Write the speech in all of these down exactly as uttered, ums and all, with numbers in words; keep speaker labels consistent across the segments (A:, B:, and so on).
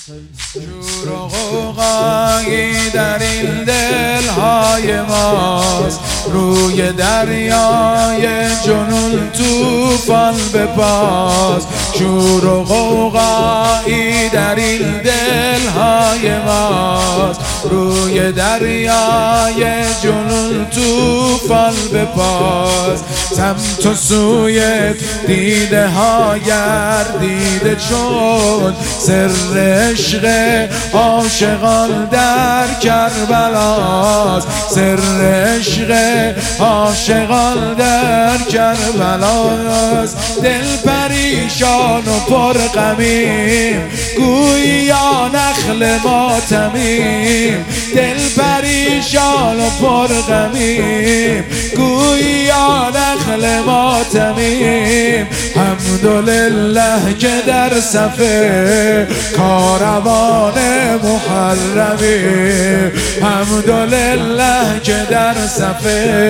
A: شور و غوغایی در این دلهای ماست، روی دریای جنون طوفان بپاس. شور و غوغایی در این دلهای ماست، روی دریای جنون طوفان بپاس. سمت و سوی دیده ها گردیده چون سر عشق عاشقان در کربلاست، سر عشق عاشقان در کربلاست. دل پریشان و پر غمیم گویا نخل ماتمیم، دل پریشان و پر غمیم گویا نخل ماتمیم. حمدلله که در صف کاروان محرمیم، حمدلله که در صف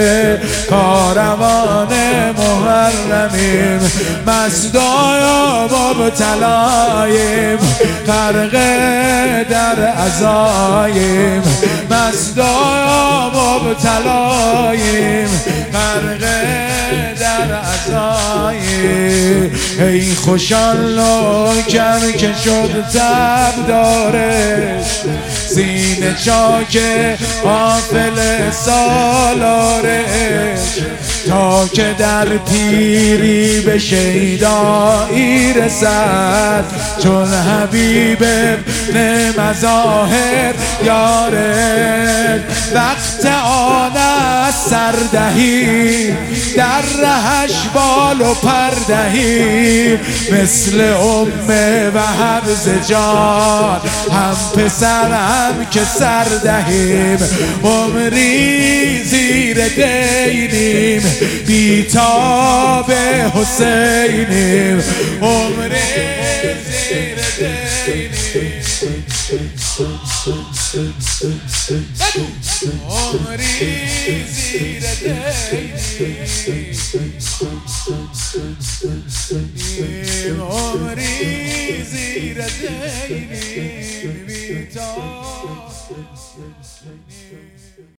A: کاروان محرمیم. مستای مبتلاییم غرق در عزاییم، مستای مبتلاییم غرق در عزاییم. ای خوشان نوکر که شد تب دارش، سینه چاک غافل سالارش، تا که در پیری به شیدایی رسد چون حبیب ابن مظاهر یارش. وقت آن از سردهی در رهش بال و پردهی، مثل ام و حفظ جان هم پسر هم که سردهیم. عمری زیر دینیم بیتاب حسینیم، عمری زیر دینیم عمری زیر دینیم عمری زیر دینیم بیتاب